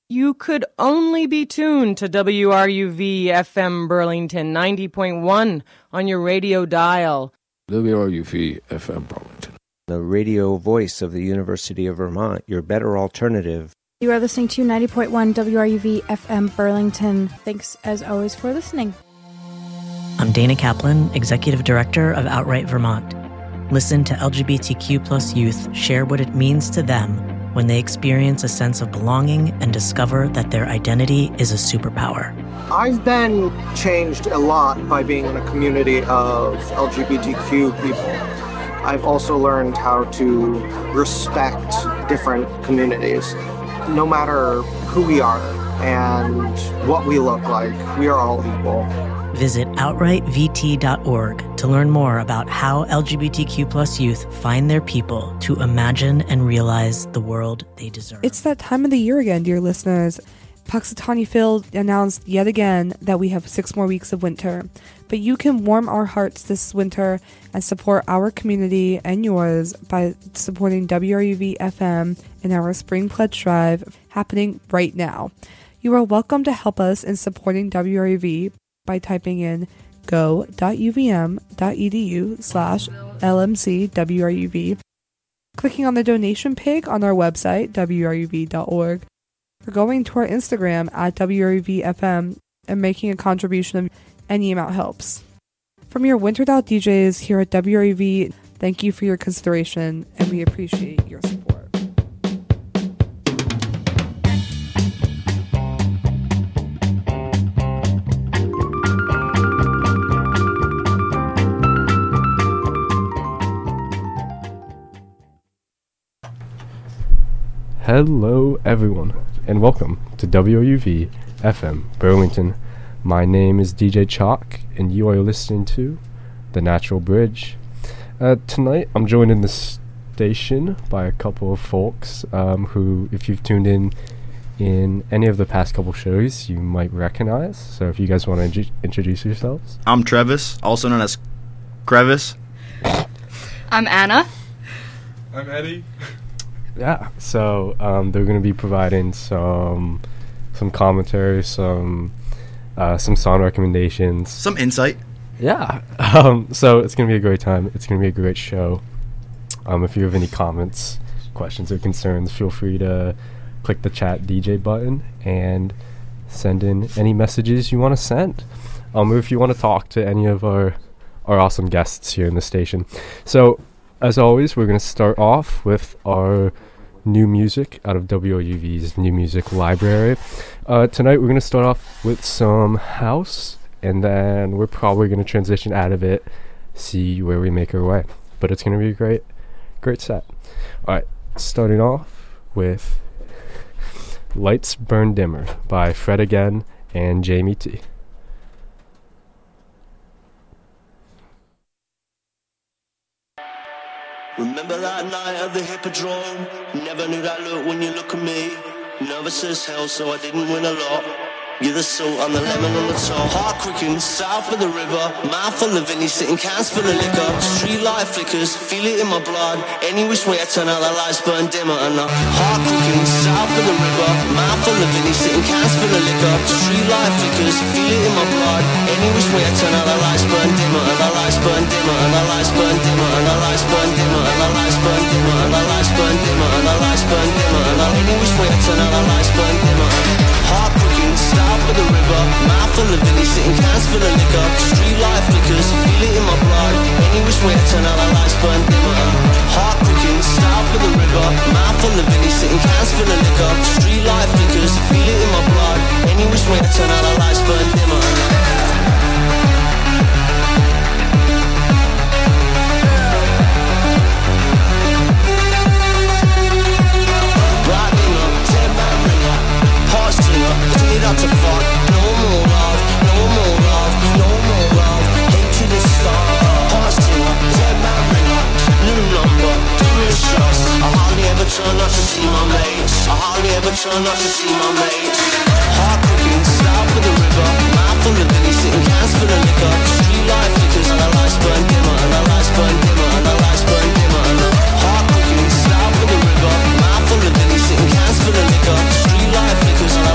You could only be tuned to WRUV FM Burlington 90.1 on your radio dial. WRUV FM Burlington, the radio voice of the University of Vermont, your better alternative. You are listening to 90.1 WRUV FM Burlington. Thanks, as always, for listening. I'm Dana Kaplan, Executive Director of Outright Vermont. Listen to LGBTQ plus youth share what it means to them when they experience a sense of belonging and discover that their identity is a superpower. I've been changed a lot by being in a community of LGBTQ people. I've also learned how to respect different communities. No matter who we are and what we look like, we are all equal. Visit OutrightVT.org to learn more about how LGBTQ plus youth find their people to imagine and realize the world they deserve. It's that time of the year again, dear listeners. Punxsutawney Phil announced yet again that we have 6 more weeks of winter. But you can warm our hearts this winter and support our community and yours by supporting WRUV FM in our Spring Pledge Drive happening right now. You are welcome to help us in supporting WRUV by typing in go.uvm.edu/LMCWRUV, clicking on the donation page on our website, wruv.org, or going to our Instagram at WRUVFM and making a contribution of any amount helps. From your Wintered Out DJs here at WRUV, thank you for your consideration and we appreciate your support. Hello everyone, and welcome to WRUV FM Burlington. My name is DJ Chalk, and you are listening to The Natural Bridge. Tonight, I'm joined in the station by a couple of folks who, if you've tuned in any of the past couple shows, you might recognize. So if you guys want to introduce yourselves. I'm Travis, also known as Crevice. I'm Anna. I'm Eddie. Yeah, so they're going to be providing some commentary, some song recommendations, some insight. Yeah, so it's going to be a great time. It's going to be a great show. If you have any comments, questions, or concerns, feel free to click the chat DJ button and send in any messages you want to send. Or if you want to talk to any of our awesome guests here in the station. So, as always, we're going to start off with our new music out of WRUV's new music library. Tonight we're going to start off with some house, and then we're probably going to transition out of it, see where we make our way. But it's going to be a great set. Alright, starting off with Lights Burn Dimmer by Fred Again and Jamie T. Remember that night at the Hippodrome? Never knew that look when you look at me. Nervous as hell, so I didn't win a lot. You're the salt, I'm the lemon on the top. Heart quickened, south of the river. Mouth full of Vinny, sitting cans full of liquor. Street light flickers, feel it in my blood. Any which way I turn out, the lights burn dimmer. And the heart quickened, south of the river. Mouth full of Vinny, sitting cans full of liquor. Street light flickers, feel it in my blood. Any which way I turn out, the lights burn dimmer. And the lights burn dimmer. And the lights burn dimmer. And the lights burn dimmer. And the lights burn dimmer. And the lights burn dimmer. And the lights burn dimmer. And any which way I turn out, the lights burn dimmer. Heart quickened, south of the river. Mouth full of Vinny, sitting cans full of liquor. Street light flickers, feel it in my blood. Any which way I turn out, the lights burn dimmer. Heart quickened, south of the river. Mouth full of Vinny, sitting cans full of liquor. Street light flickers, feel it in my blood. Any which way I turn out, the lights burn dimmer. Out to fuck, no more love, no more love, no more love. Hatred is start, hearts to up, dead man ring up, new number, doing shots. I hardly ever turn up to see my mates. I hardly ever turn up to see my mates. Heart cooking, south of the river, mouth full of Vinny, sitting cans full of liquor. Street light flickers and the lights burn dimmer, and the lights burn dimmer, and the lights burn dimmer. And the heart cooking, south of the river, mouth full of Vinny, sitting cans full of liquor. Street light flickers and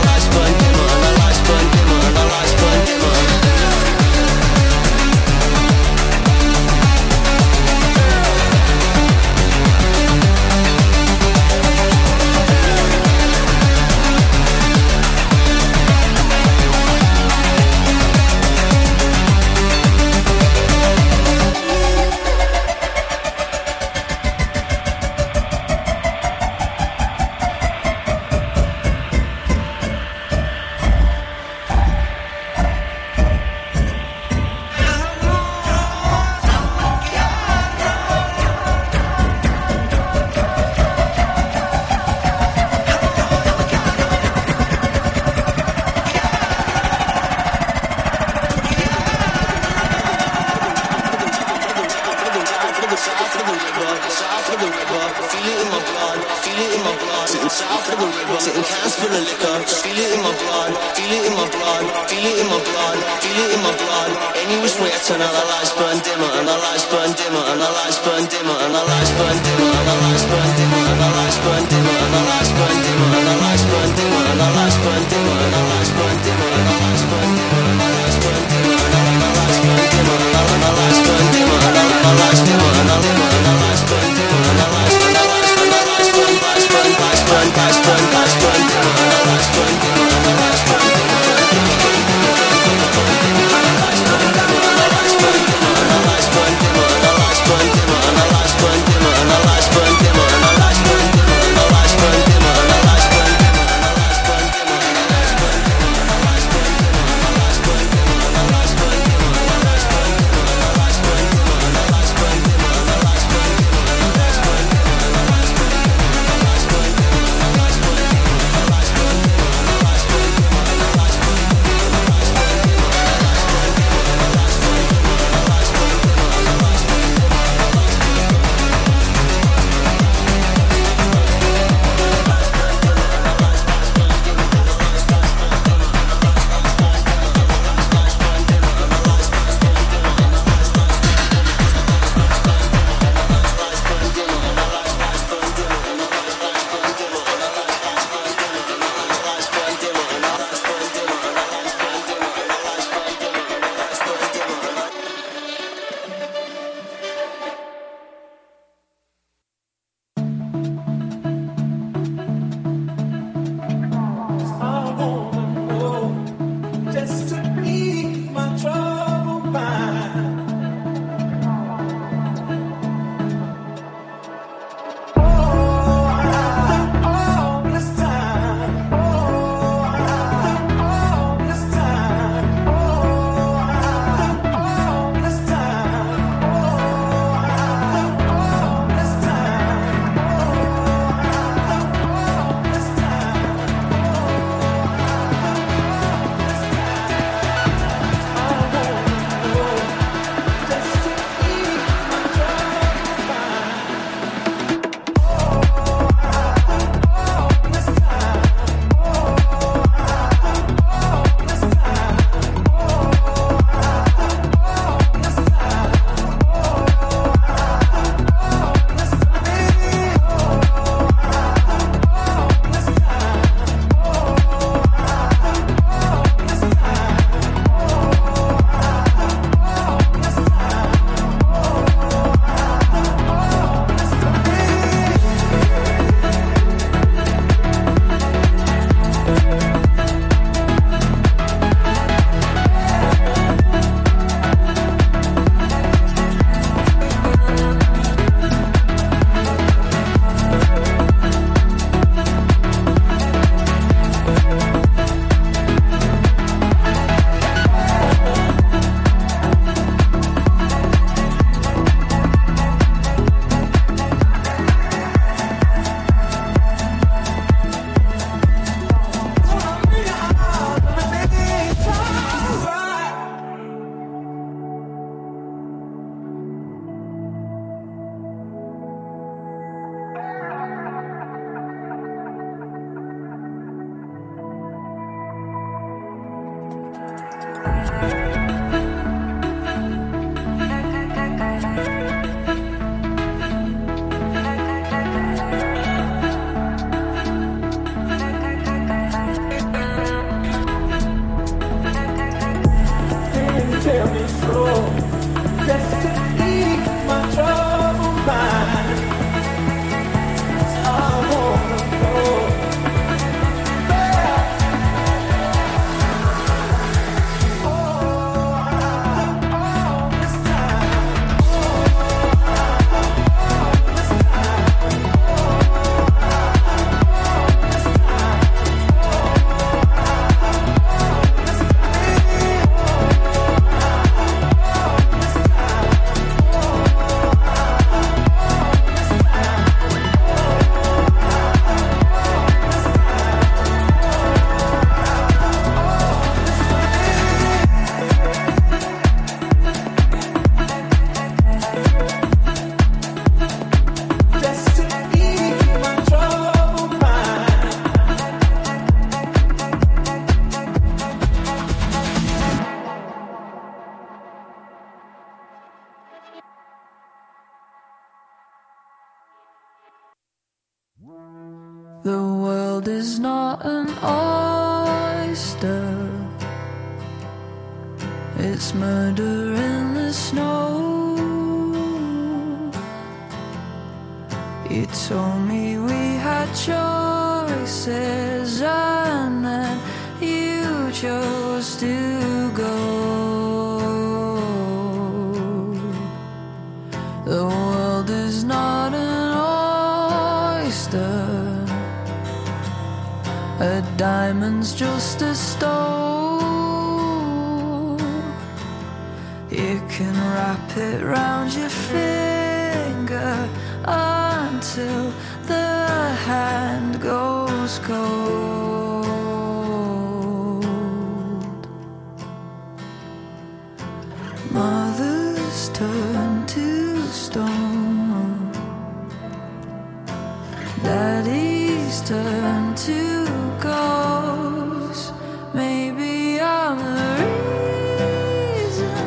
south of the river. Sitting cans full of liquor, feel it in my blood, feel it in my blood, feel it in my blood, feel it in my blood. Any which way I turn out, the lights burn dimmer, and the lights burn dimmer, and the lights burn dimmer, and the lights burn dimmer, and the lights burn dimmer, and the lights burn dimmer, and the lights burn dimmer, and the lights burn dimmer, and the lights burn dimmer, and the lights burn dimmer, and the lights burn dimmer, and the lights burn dimmer, and the lights burn dimmer, and the lights burn dimmer, and the lights dimmer, and the dimmer, and the lights burn dimmer, and the lights burn, the lights burn, the lights burn, lights burn, lights burn, lights burn, lights burn dimmer, and the lights burn dimmer, and the lights burn dimmer. world is not an oyster. It's murder in the snow. You told me we had choices, and then you chose to go. The world is not an oyster. A diamond's just a stone. You can wrap it round your finger until the hand goes cold. Mothers turn to stone. Daddies turn to ghosts. Maybe I'm the reason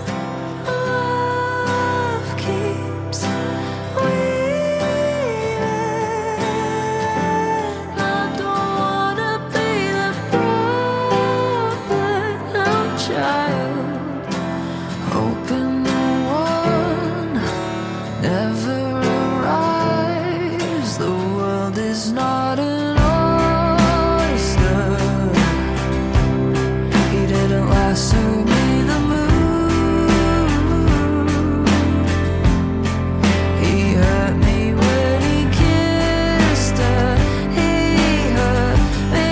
love keeps waiting. I don't wanna be the problem child, hoping the one never arrives. The world is not an oyster. He didn't lasso me the moon. He hurt me when he kissed her. He hurt me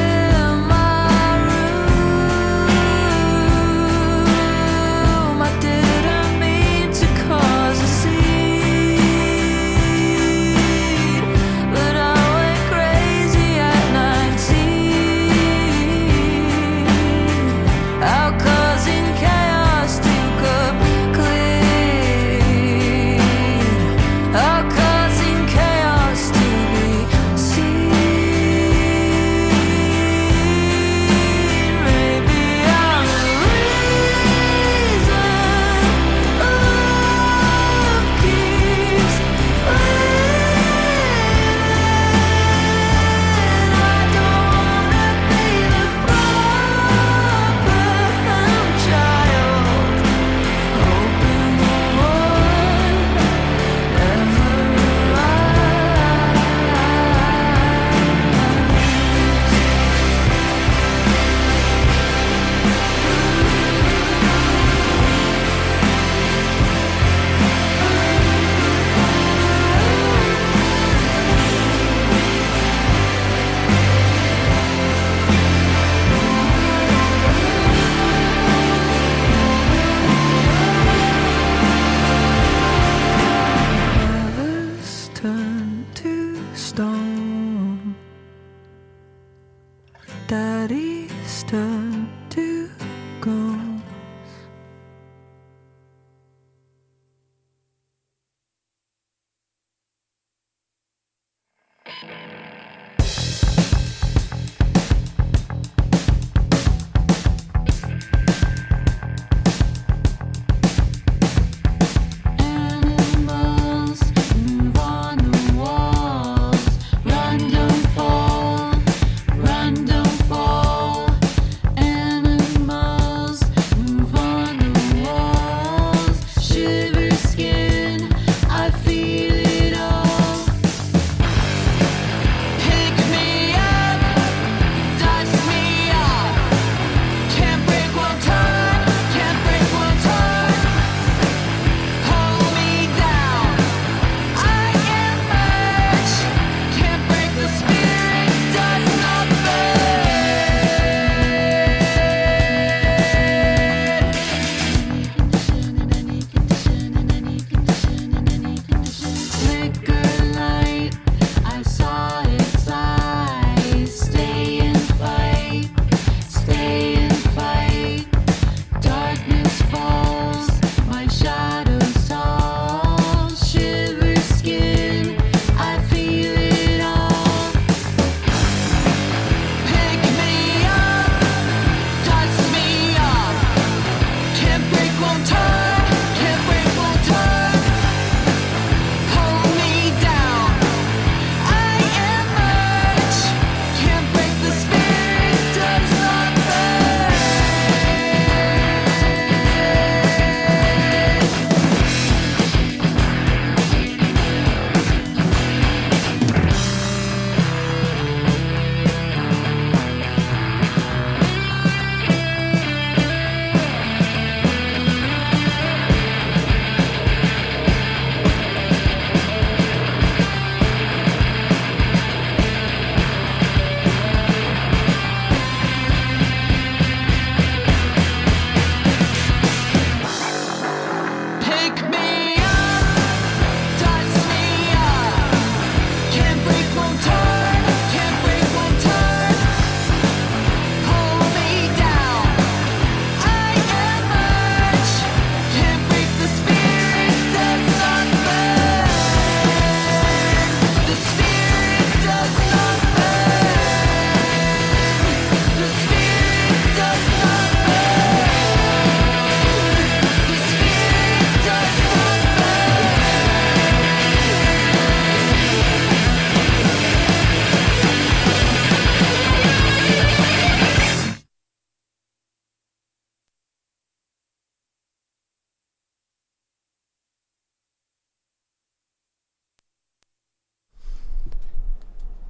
in my room. I did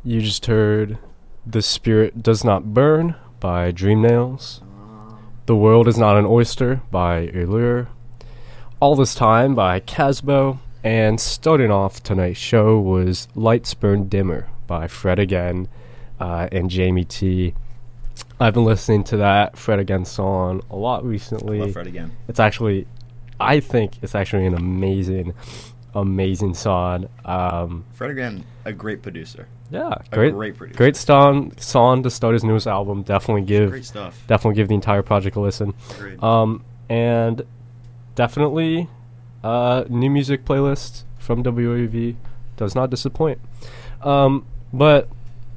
You just heard The Spirit Does Not Burn by Dreamnails. The World Is Not an Oyster by Allure. All This Time by Casbo. And starting off tonight's show was Lights Burn Dimmer by Fred Again and Jamie T. I've been listening to that Fred Again song a lot recently. Love Fred Again. It's actually, I think it's actually an amazing song. Fred Again, a great producer. Yeah, great producer. Great song to start his newest album. Definitely give great stuff. Definitely give the entire project a listen. Agreed. And definitely new music playlist from WRUV does not disappoint. But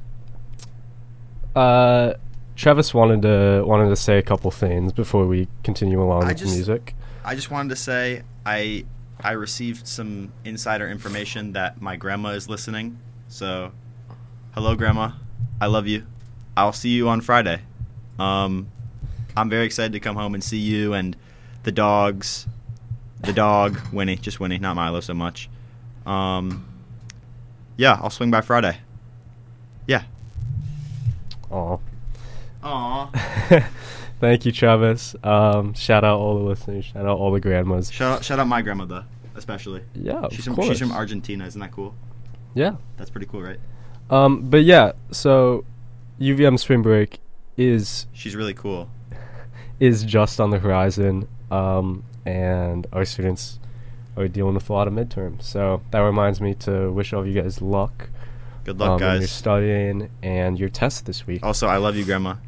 Travis wanted to say a couple things before we continue along with the music. I just wanted to say I received some insider information that my grandma is listening. So, hello, Grandma. I love you. I'll see you on Friday. I'm very excited to come home and see you and the dogs. The dog, Winnie. Just Winnie, not Milo so much. Yeah, I'll swing by Friday. Yeah. Aw. Aw. Thank you, Travis. Shout out all the listeners. Shout out all the grandmas. Shout out my grandma, though, especially. Yeah, she's of course. She's from Argentina. Isn't that cool? Yeah. That's pretty cool, right? But yeah, so UVM spring break she's really cool. Is just on the horizon, and our students are dealing with a lot of midterms. So that reminds me to wish all of you guys luck. Good luck, guys. In your studying and your test this week. Also, I love you, Grandma.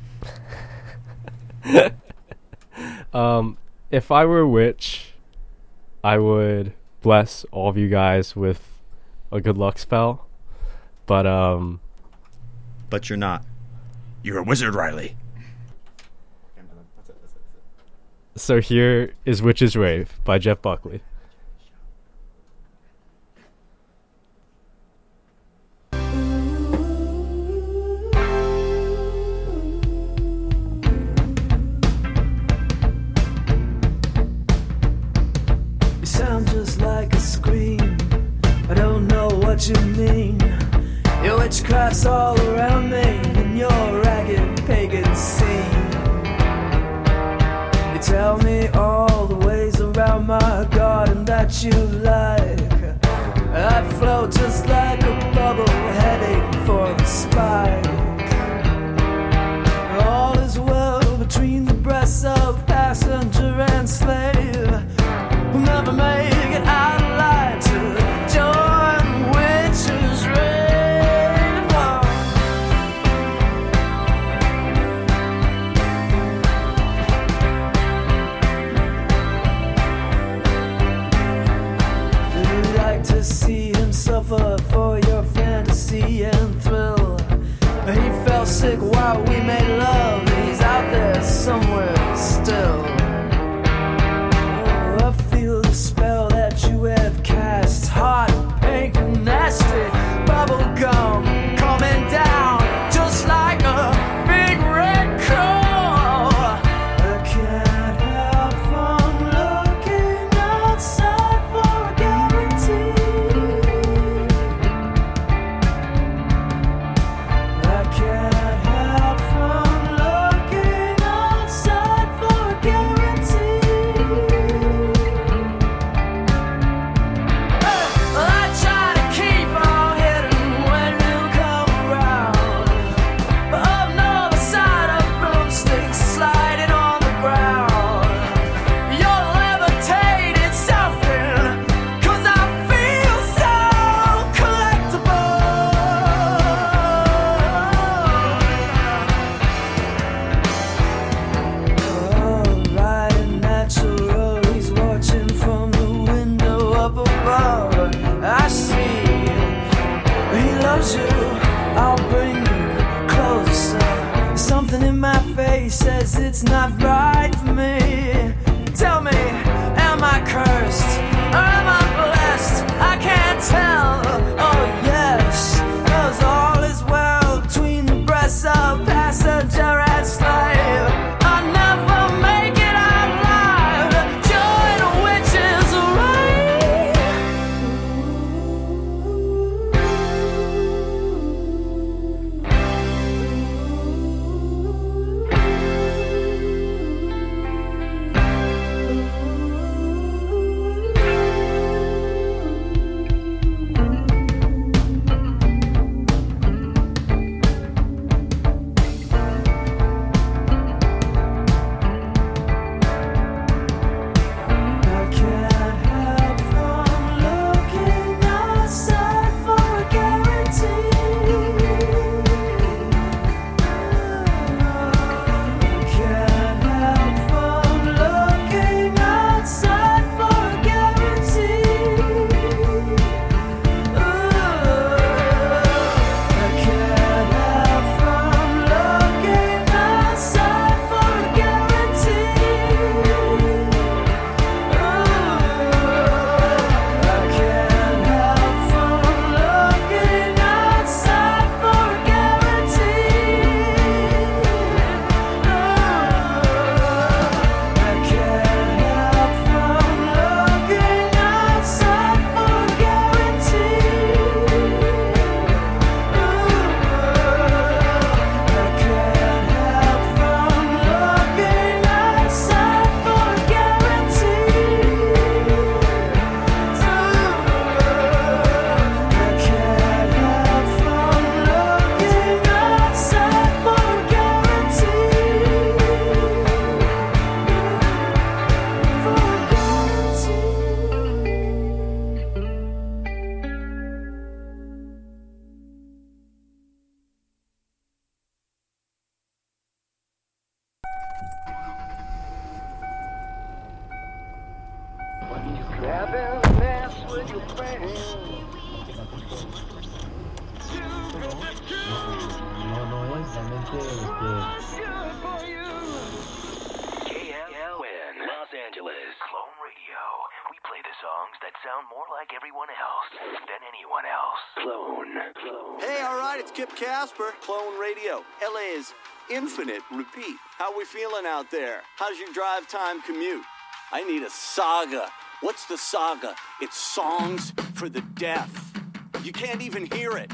If I were a witch, I would bless all of you guys with a good luck spell. But you're not. You're a wizard, Riley. So here is Witch's Rave by Jeff Buckley. You sound just like a scream. I don't know what you mean. Your witchcraft's all around me in your ragged pagan scene. You tell me all the ways around my garden that you like. I float just like a bubble heading for the spike. All is well between the breasts of passenger and slave. We'll never make it out alive to join witches' rave. To see him suffer for your fantasy and thrill. He fell sick while we made love. He's out there somewhere still. Oh, I feel the spell that you have cast. Hot, pink, nasty bubble gum coming down just like a big red claw. I can't help from looking outside for a guarantee. Says it's not right for me. Tell me, am I cursed or am I blessed? I can't tell. Oh yes, 'cause all is well between the breasts of passenger and slave. I never make it out alive. Join a witch's rave. Grabbing ass with your friends. KLN, Los Angeles. Clone Radio. We play the songs that sound more like everyone else than anyone else. Clone. Hey, all right, it's Kip Casper, Clone Radio. LA is infinite. Repeat. How we feeling out there? How's your drive time commute? I need a saga. What's the saga? It's songs for the deaf. You can't even hear it.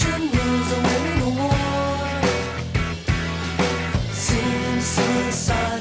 Suicide.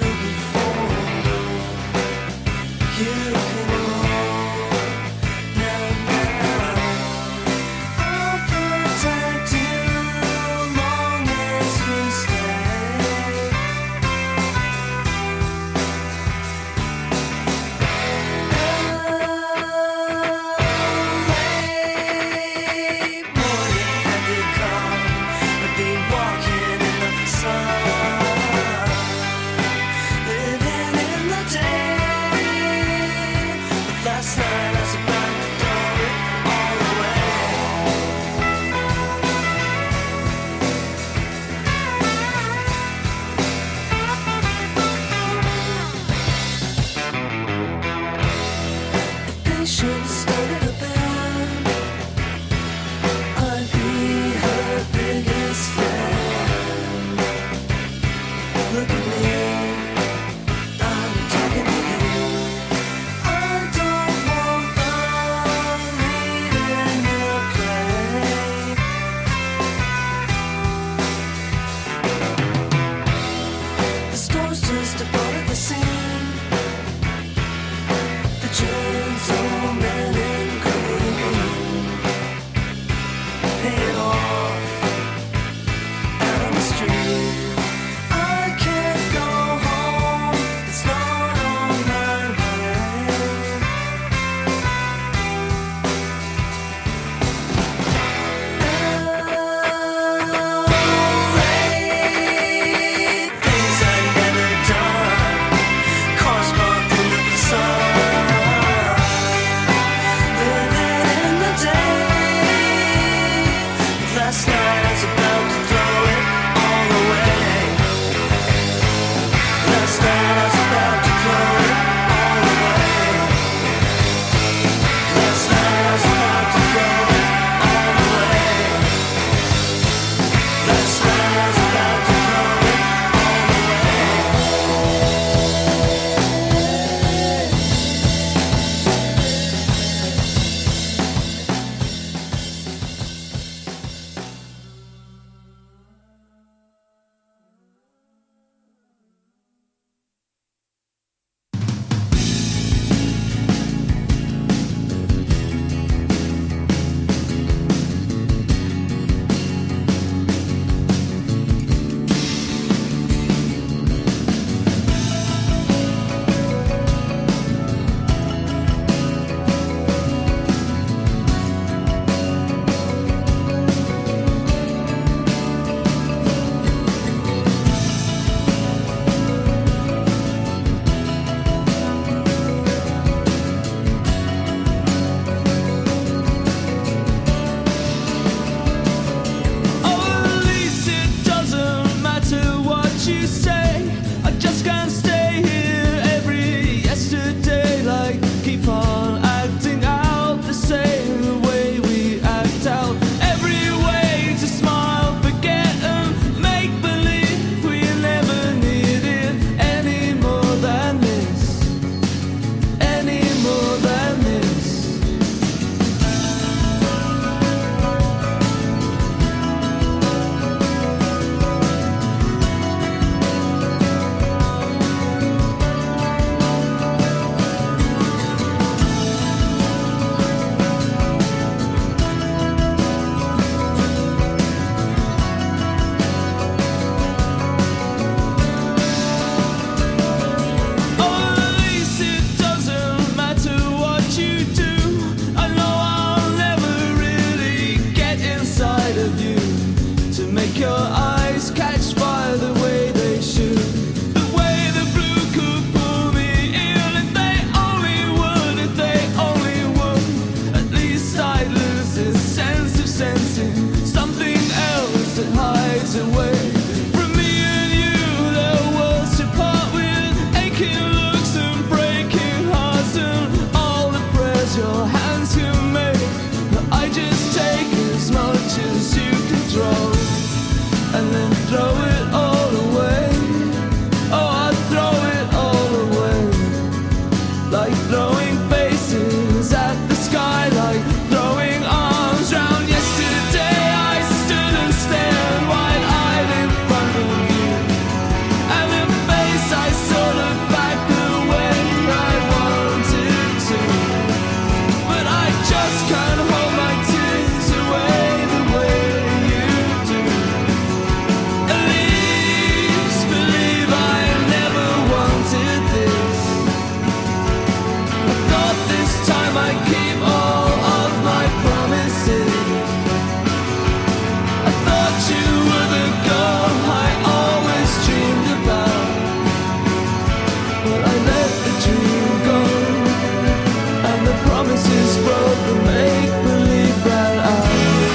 just can't hold my tears away the way you do. At least believe I never wanted this. I thought this time I'd keep all of my promises. I thought you were the girl I always dreamed about. But I let the dream go, and the promises broke, the make-believe ran out.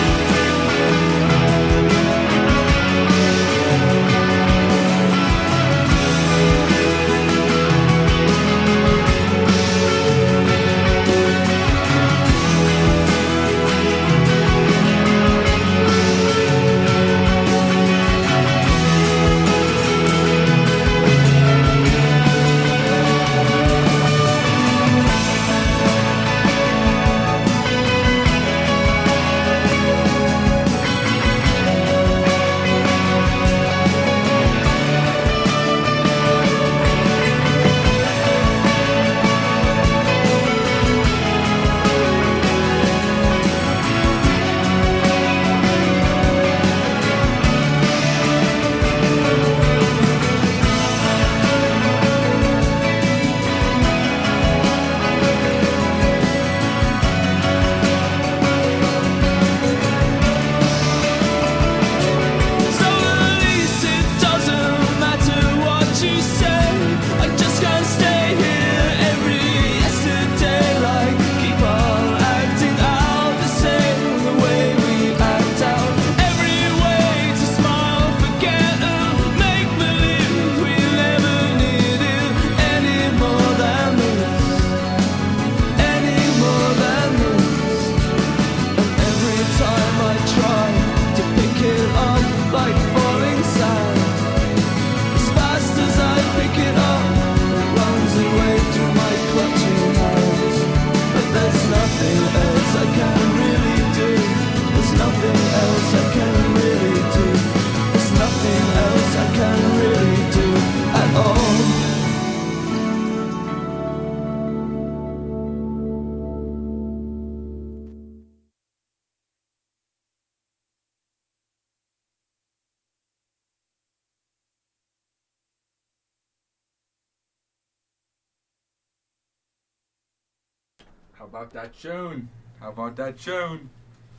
How about that tune? How about that tune?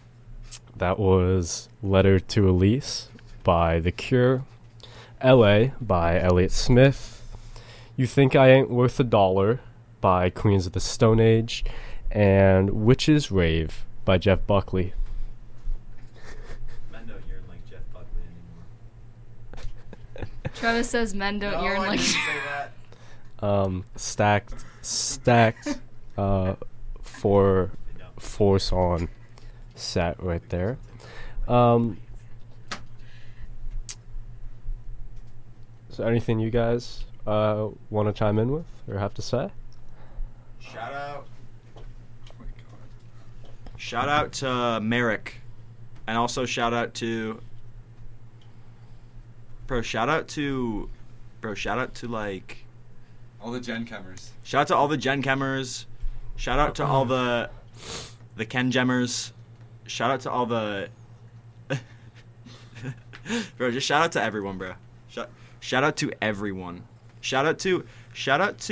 That was Letter to Elise by The Cure, L.A. by Elliott Smith, You Think I Ain't Worth $1 by Queens of the Stone Age, and Witches Rave by Jeff Buckley. Men don't yearn like Jeff Buckley anymore. Travis says men don't yearn like. Stacked, four song set right there. So anything you guys want to chime in with or have to say? Shout out. Shout out to Merrick, and also shout out to shout out to like all the Gen Chemers. Shout out to all the Gen Chemers. Shout out to all the Ken Gemmers. Shout out to all the bro. Just shout out to everyone, bro. Shout out to everyone. Shout out to Shout out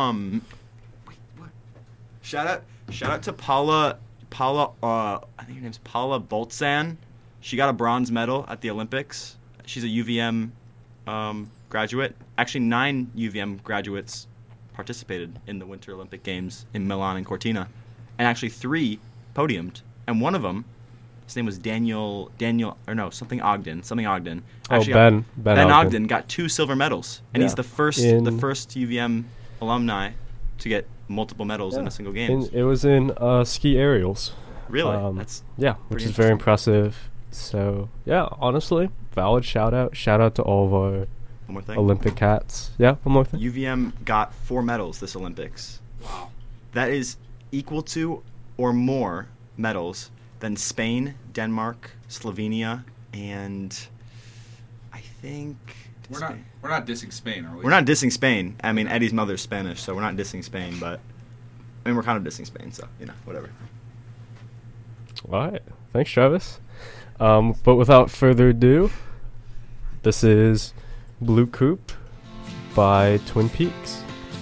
to Paula. I think her name's Paula Boltzan. She got a bronze medal at the Olympics. She's a UVM graduate. Actually, 9 UVM graduates participated in the Winter Olympic Games in Milan and Cortina, and actually 3 podiumed. And one of them, his name was something Ogden. Actually, Ben Ogden got 2 silver medals, and he's the first UVM alumni to get multiple medals in a single game. It was in ski aerials. Really? Which is very impressive. So yeah, honestly, valid shout out. Shout out to all of our Olympic cats. Yeah, one more thing. UVM got 4 medals this Olympics. Wow. That is equal to or more medals than Spain, Denmark, Slovenia, and I think we're not dissing Spain, are we? We're not dissing Spain. I mean, Eddie's mother's Spanish, so we're not dissing Spain, but I mean, we're kind of dissing Spain, so whatever. All right. Thanks, Travis. But without further ado, this is Blue Coupe by Twin Peaks.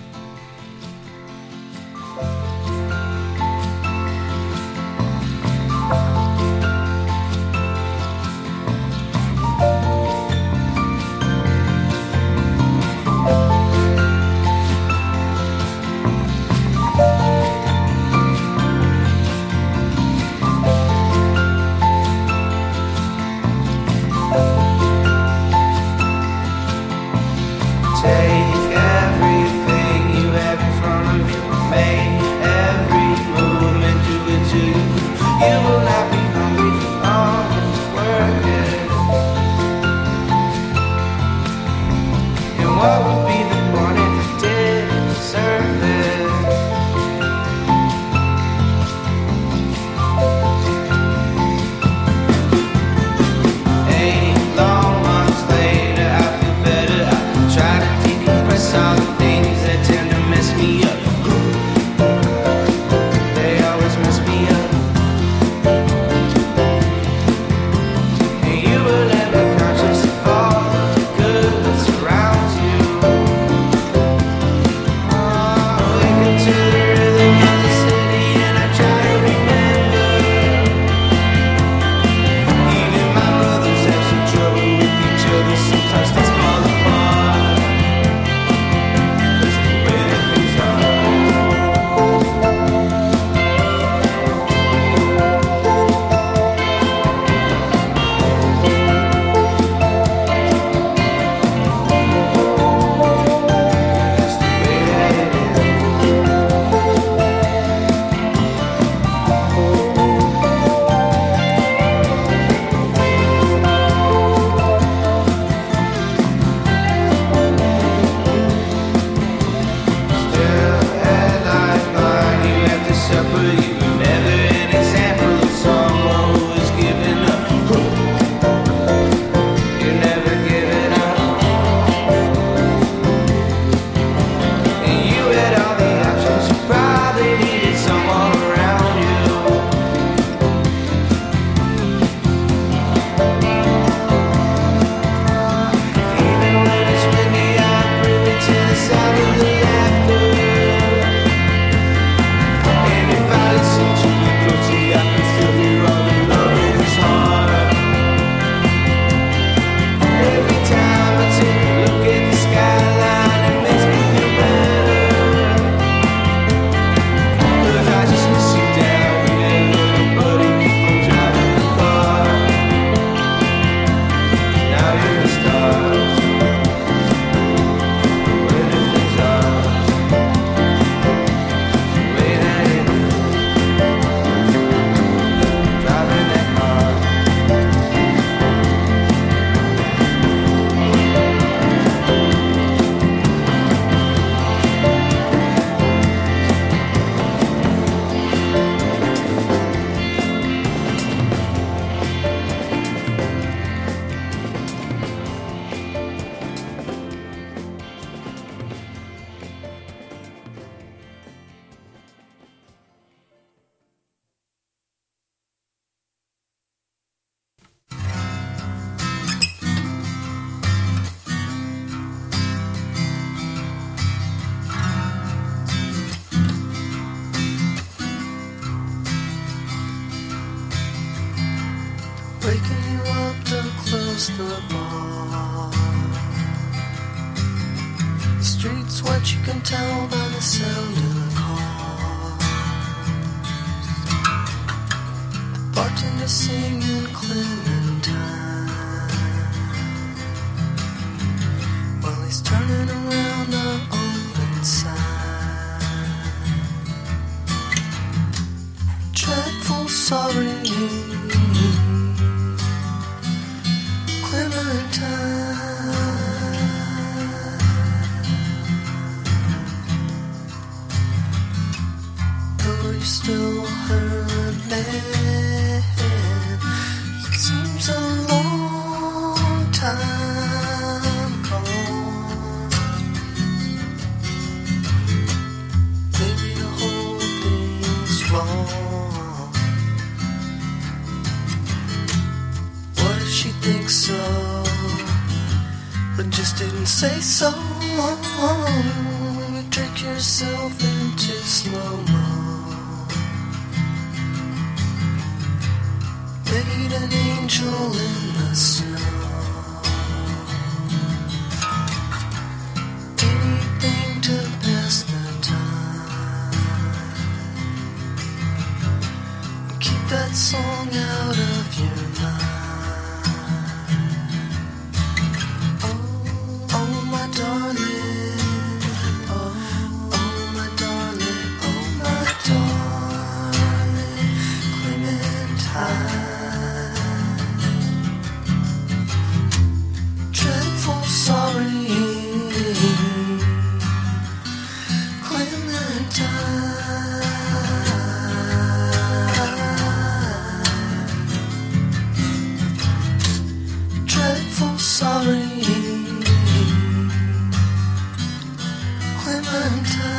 Waking you up to close the bar. The streets wet, you can tell by the sound of the cars. Bartender singing Clementine while he's turning around the open sign. Dreadful sorry, though you still her man, it seems a long time gone. Maybe the whole thing's wrong. think so, but just didn't say so. You trick yourself into slow-mo. Made an angel in the snow. Anything to pass the time. Keep that song out of your mind. Oh my darling. Oh my darling. Oh my darling. Clementine. Dreadful sorry, Clementine. Dreadful sorry, Clementine.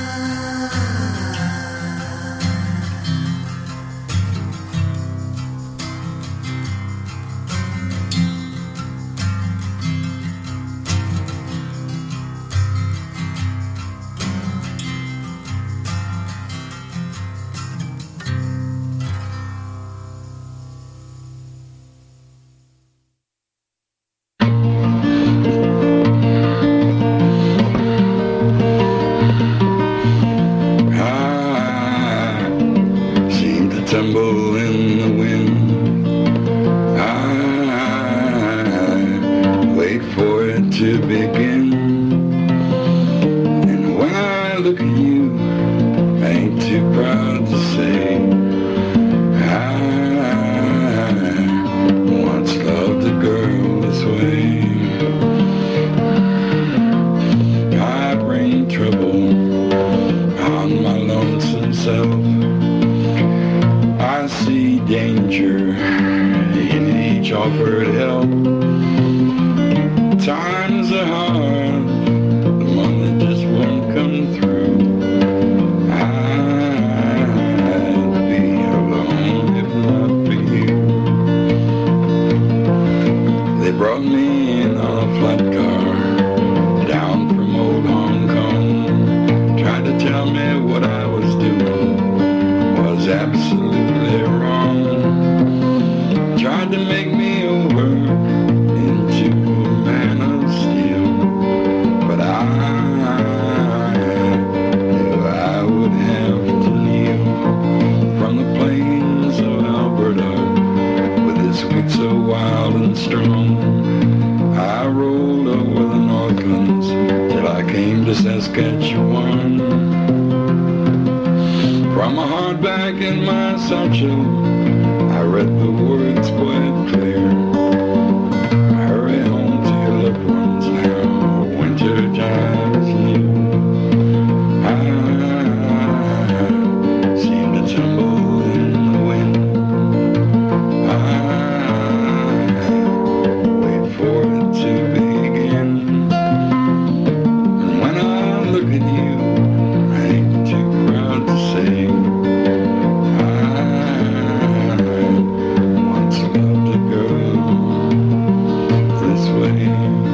Tumble in the wind. I wait for it to begin. And when I look at you, I ain't too proud to say I once loved a girl this way. I bring trouble on my lonesome self. I see danger in each offered help. Times are hard, the one that just won't come through. I'd be alone if not for you. They brought me in on a flat car down from old Hong Kong. Tried to tell me what I was doing was absolutely wrong. Tried to make me over into a man of steel, but I knew I would have to kneel from the plains of Alberta with this wheat so wild and strong. I rolled over the Northlands till I came to Saskatchewan. From a hardback in my satchel, I read the words quite clear. Hurry home to your loved ones now, winter time is near. I seem to tumble in the wind. I wait for it to begin. And when I look at you, I ain't too proud to say I once loved a girl this way.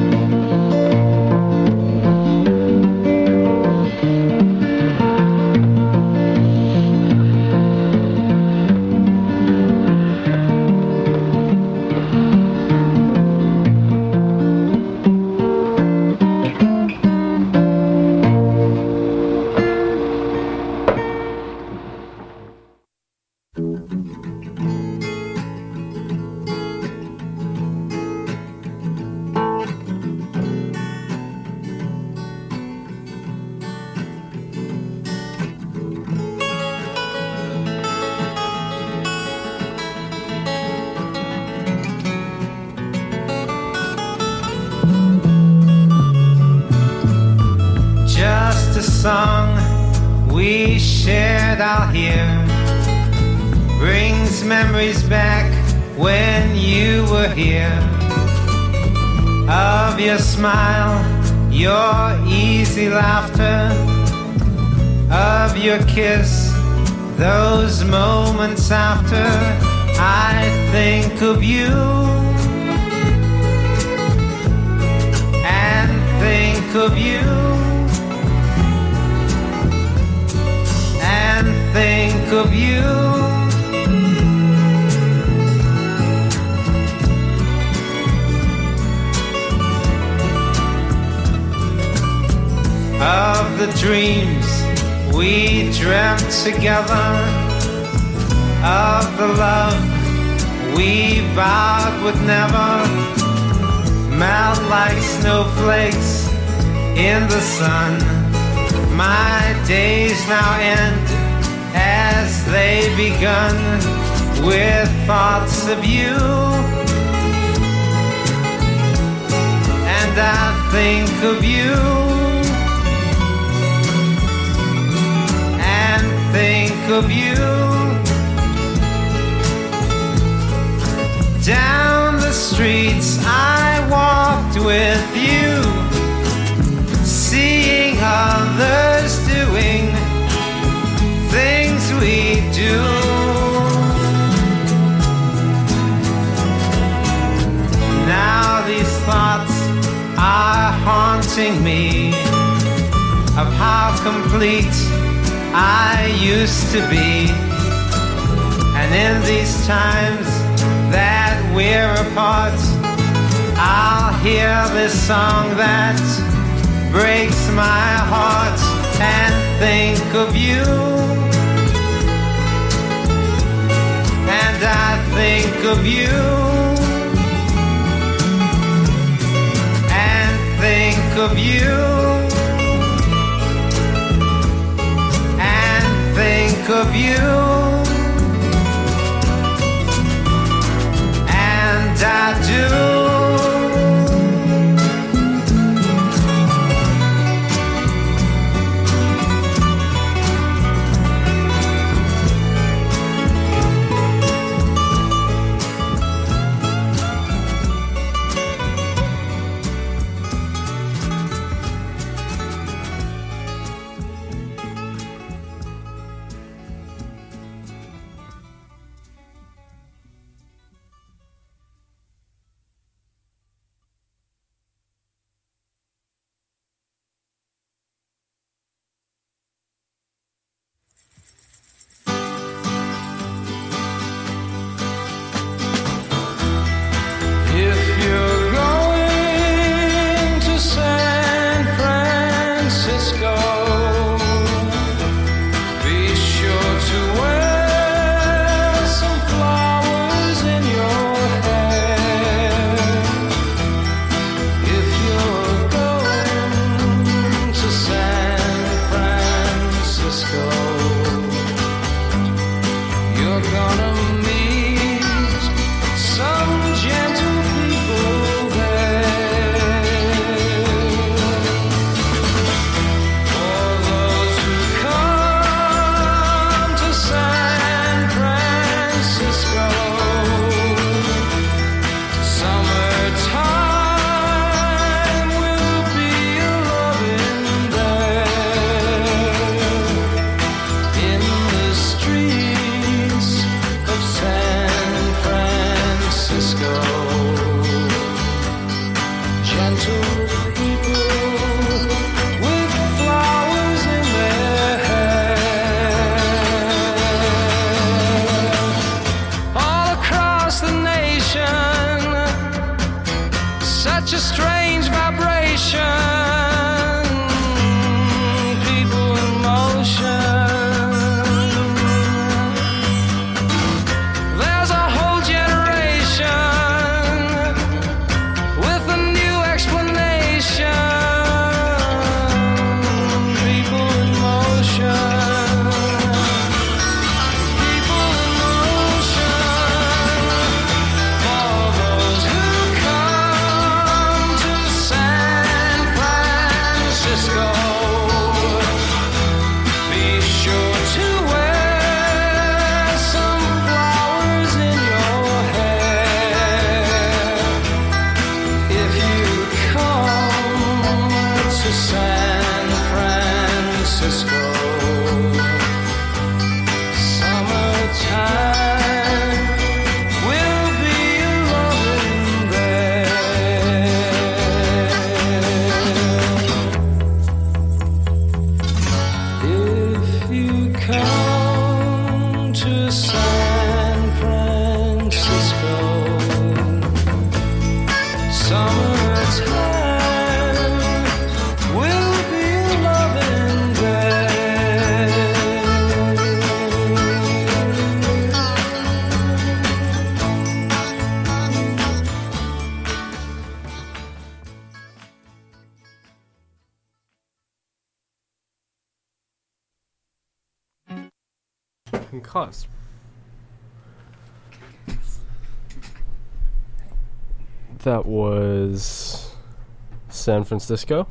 Just a song we shared out here brings memories back when you were here, of your smile, your easy laughter, of your kiss, those moments after. I think of you of you and think of you. Of the dreams we dreamt together, of the love we vowed would never melt like snowflakes in the sun. My days now end as they begun with thoughts of you, and I think of you and think of you. Down the streets I walked with you, seeing others doing things we do. Now these thoughts are haunting me of how complete I used to be. And in these times that we're apart, I'll hear this song that breaks my heart and think of you. And I think of you and think of you and think of you. I do. cusp. That was San Francisco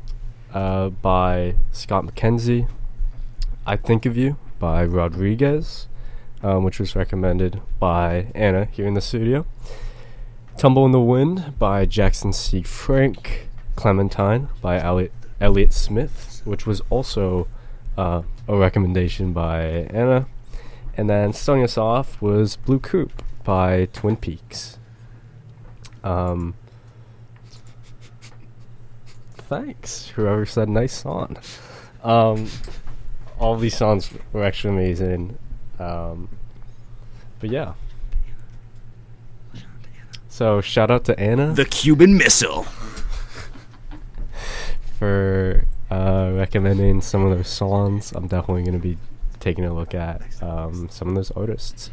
by Scott McKenzie. I Think of You by Rodriguez, which was recommended by Anna here in the studio. Tumble in the Wind by Jackson C. Frank. Clementine by Elliott Smith, which was also a recommendation by Anna. And then starting us off was Blue Coupe by Twin Peaks. Thanks, whoever said nice song. All these songs were actually amazing. But yeah. So shout out to Anna. The Cuban Missile. For recommending some of those songs. I'm definitely going to be taking a look at some of those artists.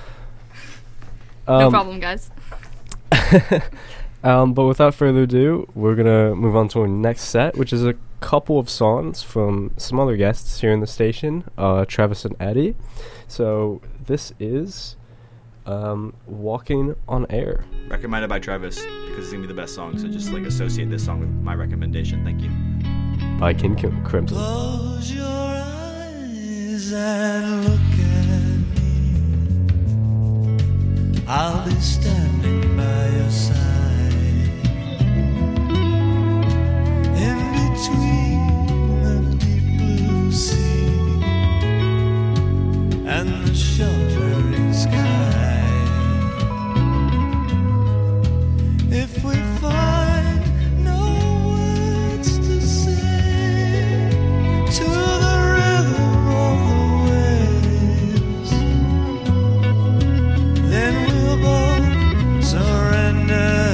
No problem, guys. But without further ado, we're going to move on to our next set, which is a couple of songs from some other guests here in the station, Travis and Eddie. So this is Walking on Air. Recommended by Travis because it's going to be the best song, so just like associate this song with my recommendation. Thank you. By King Crimson. Close your eyes and look at me. I'll be standing by your side. In between the deep blue sea and the sheltering sky. If we find no words to say to the rhythm of the waves, then we'll both surrender.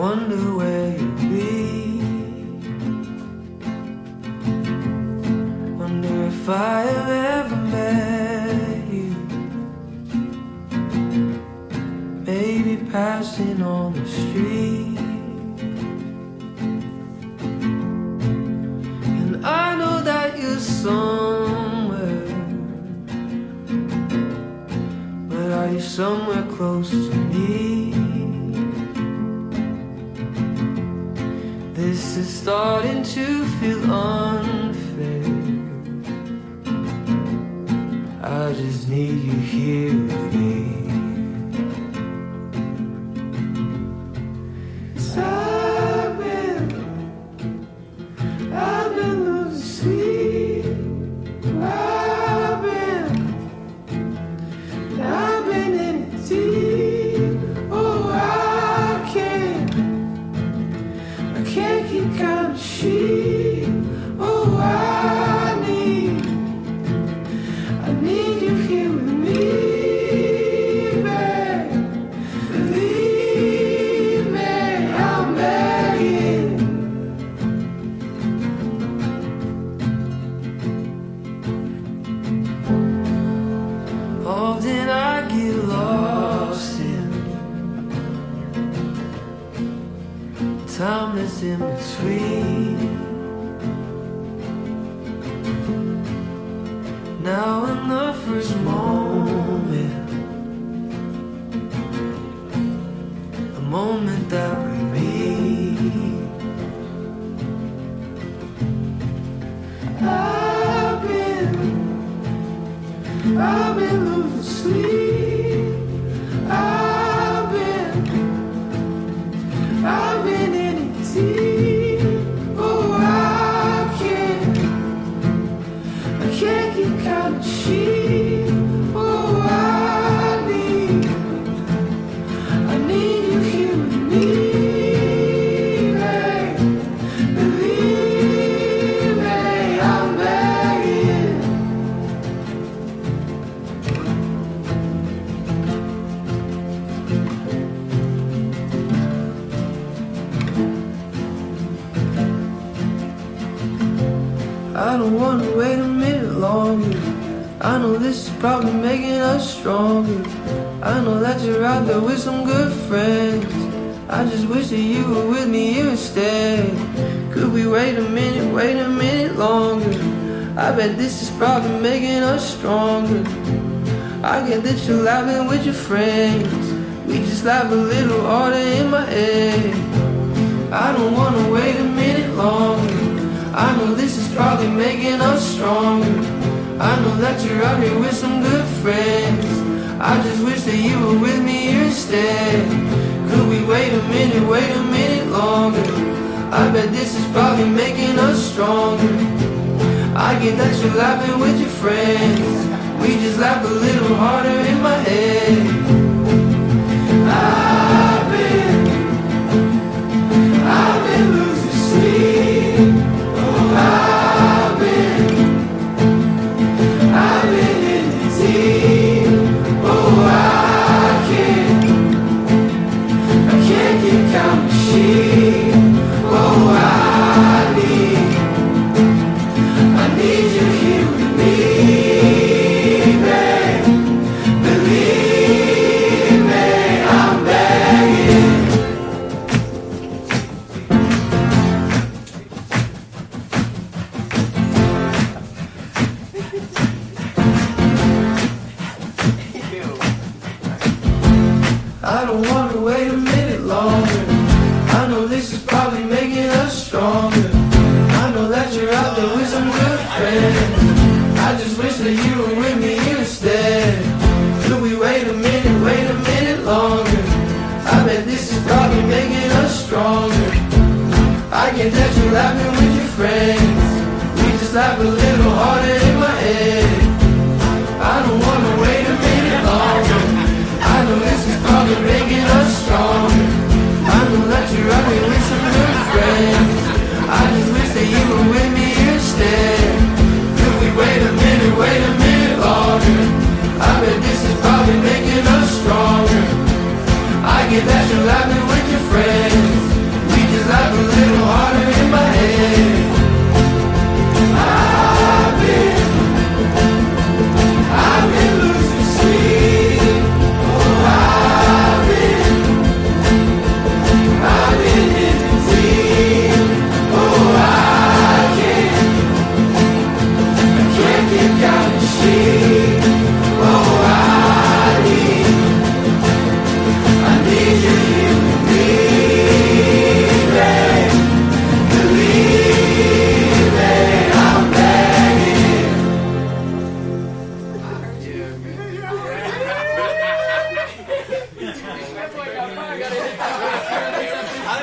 wonder where you'll be. Wonder if I have ever met you. Maybe passing on the street. And I know that you're somewhere, but are you somewhere close to me? This is starting to feel unfair. I just need you here with me. 'Cause I've been losing sleep. I've been in it deep. Oh, I can't keep count of sheep. Oh, I need you here with me, babe. Believe me, I'm begging. Often I get lost in time that's in between. Now in the first moment, the moment that we meet, I've been losing sleep. I've been in it deep. Oh, I can't keep count of sheep. Oh, I need you here with me, babe. Believe me, I'm begging. I don't wanna wait a minute longer. I know this is probably making us stronger. I know that you're out there with some good friends. I just wish that you were with me here instead. Could we wait a minute longer? I bet this is probably making us stronger. I get that you're laughing with your friends. We just laugh a little harder in my head. I don't wanna wait a minute longer. I know this is probably making us stronger. I know that you're out here with some good friends. I just wish that you were with me here instead. Could we wait a minute longer? I bet this is probably making us stronger. I get that you're laughing with your friends. We just laugh a little harder in my head. I've been losing sleep. I've been in the deep. Oh, I can't keep count of sheep. Oh, I need you here with me, babe. Believe me, I'm begging. I don't wanna wait a minute longer. I know this is probably making us stronger. I know that you're out there with some good friends. I just wish that you were with me instead. Could we wait a minute longer? I bet this is probably making us stronger. I get that you're laughing with your friends. We just laugh a little harder in my head. I don't wanna wait a minute longer. I know this is probably making us stronger. I know that you're out here with some good friends. I just wish that you were with me instead. Could we wait a minute longer? I bet this is probably making us stronger. I get that you're laughing with your friends.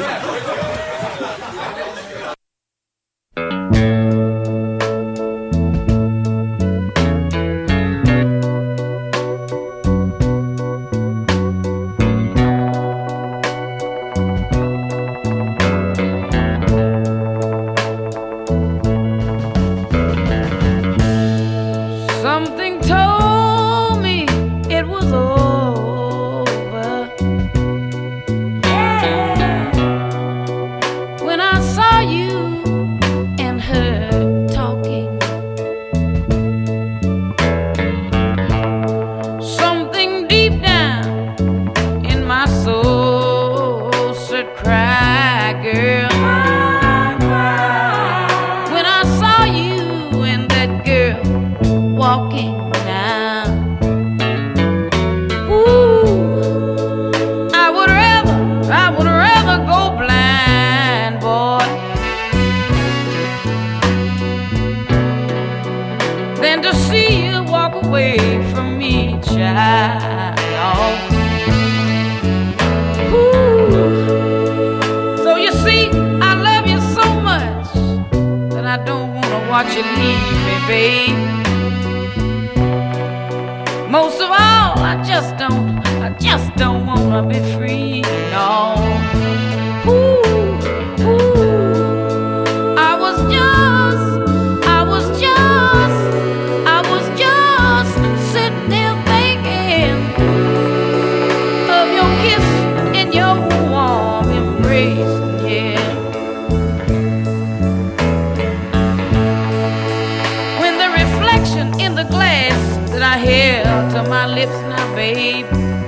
Something told me it was over. Yeah. When I saw you and her talking, something deep down in my soul said, cry, girl. When I saw you and that girl walking now, ooh, I would rather go blind, boy, than to see you walk away from me, child. Ooh. So you see, I love you so much that I don't wanna watch you leave me, babe. Most of all, I just don't wanna be free, no. Ooh, ooh. I was just sitting there thinking of your kiss and your warm embrace, yeah. When the reflection in the glass that I held to my lips now, babe,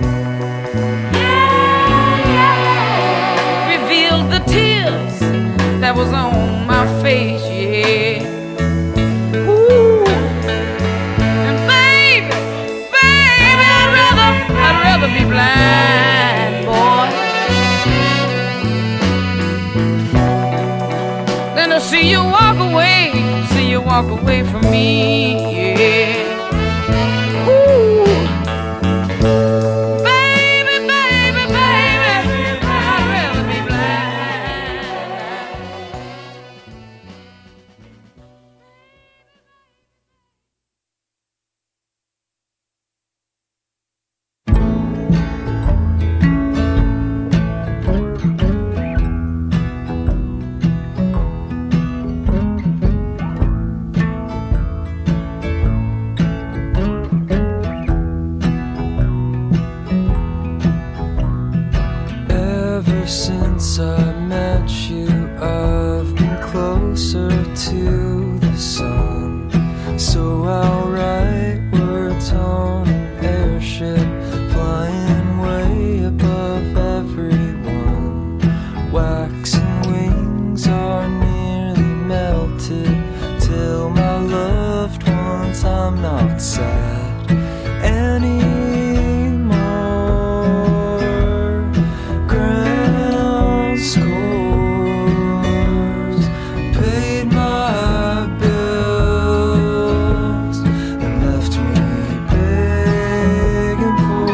revealed the tears that was on my face, yeah. Ooh, and baby, I'd rather be blind, boy, than to see you walk away from me, yeah. Ever since I met you, I've been closer to the sun. So I'll write words on an airship, flying way above everyone. Waxing wings are nearly melted, till my loved ones I'm not sad anymore. Ground scores, paid my bills, and left me begging for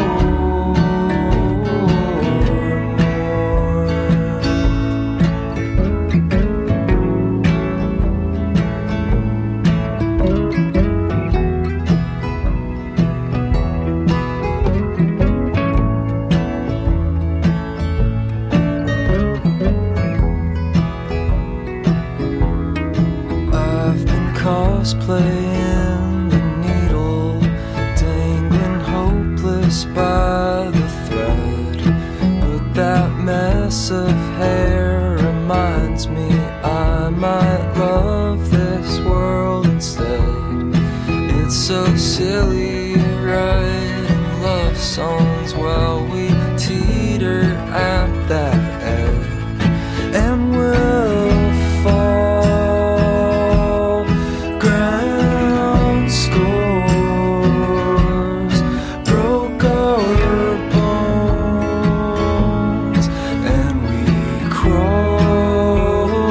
I've been cosplaying the needle, dangling hopeless by the thread. But that mess of hair reminds me I might love this world instead. It's so silly writing love songs while we teeter at that edge, and we'll fall. Ground scores, broke our bones, and we crawled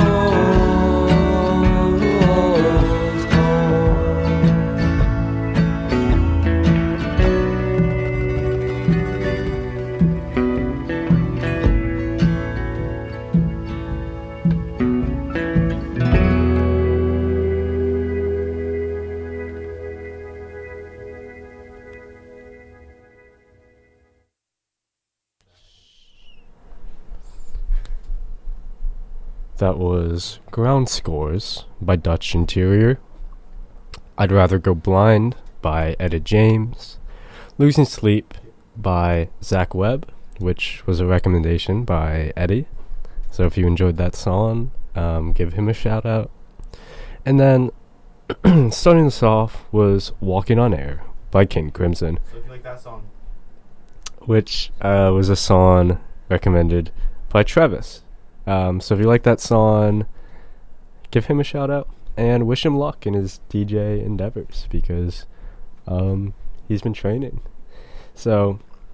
home. That was Ground Scores by Dutch Interior. I'd Rather Go Blind by Etta James. Losing Sleep by Zach Webb, which was a recommendation by Eddie. So if you enjoyed that song, give him a shout out. And then starting us off was Walking on Air by King Crimson. So if you like that song, which was a song recommended by Travis. So if you like that song, give him a shout out and wish him luck in his DJ endeavors, because he's been training. So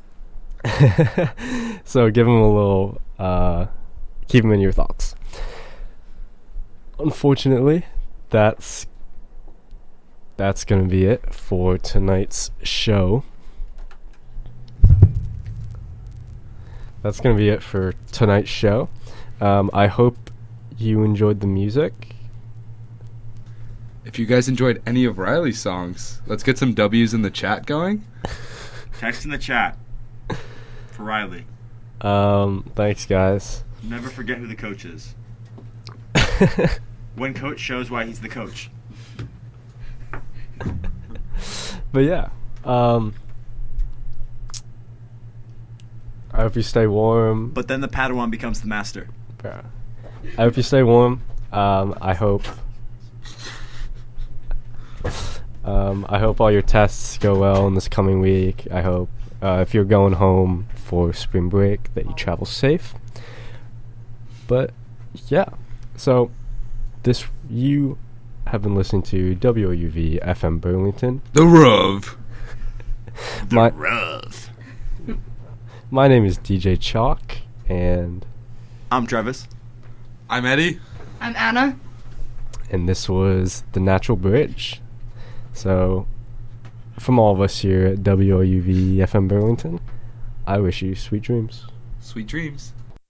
so give him a little, keep him in your thoughts. Unfortunately, that's gonna be it for tonight's show. That's gonna be it for tonight's show. I hope you enjoyed the music. If you guys enjoyed any of Riley's songs, let's get some W's in the chat going. text in the chat for Riley. Thanks, guys. Never forget who the coach is. When coach shows why he's the coach. But yeah, I hope you stay warm. But then the Padawan becomes the master. Yeah. I hope you stay warm. I hope all your tests go well in this coming week. I hope if you're going home for spring break that you travel safe. But yeah, so you have been listening to WOUV FM Burlington. The Rove. The Rove. My name is DJ Chalk, and I'm Travis. I'm Eddie. I'm Anna. And this was The Natural Bridge. So, from all of us here at WOUV FM Burlington, I wish you sweet dreams. Sweet dreams.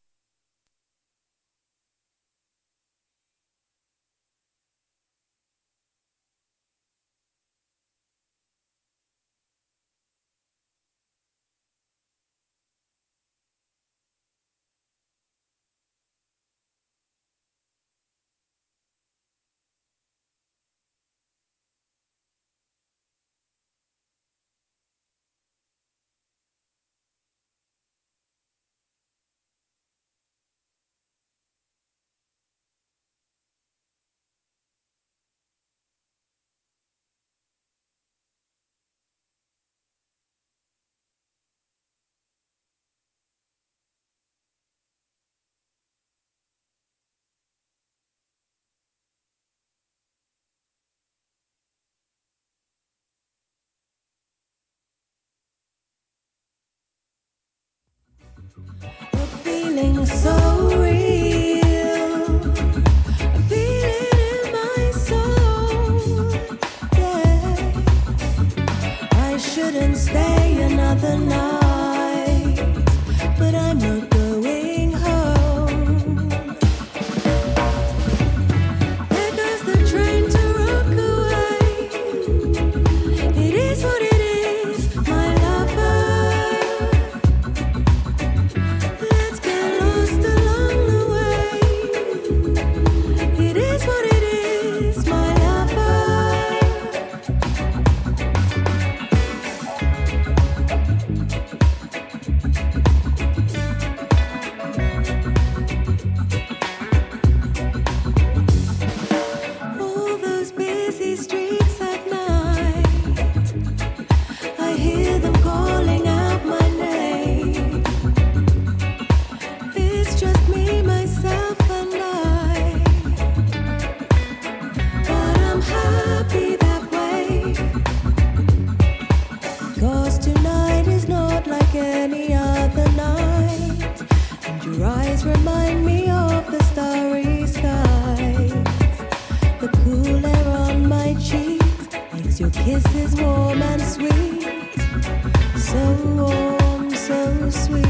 Feeling so real, I feel it in my soul, yeah. I shouldn't stay another night, but I'm not going home. There goes the train to Rockaway. It is what it is, my lover. Any other night, and your eyes remind me of the starry skies. The cool air on my cheeks makes your kisses warm and sweet, so warm, so sweet.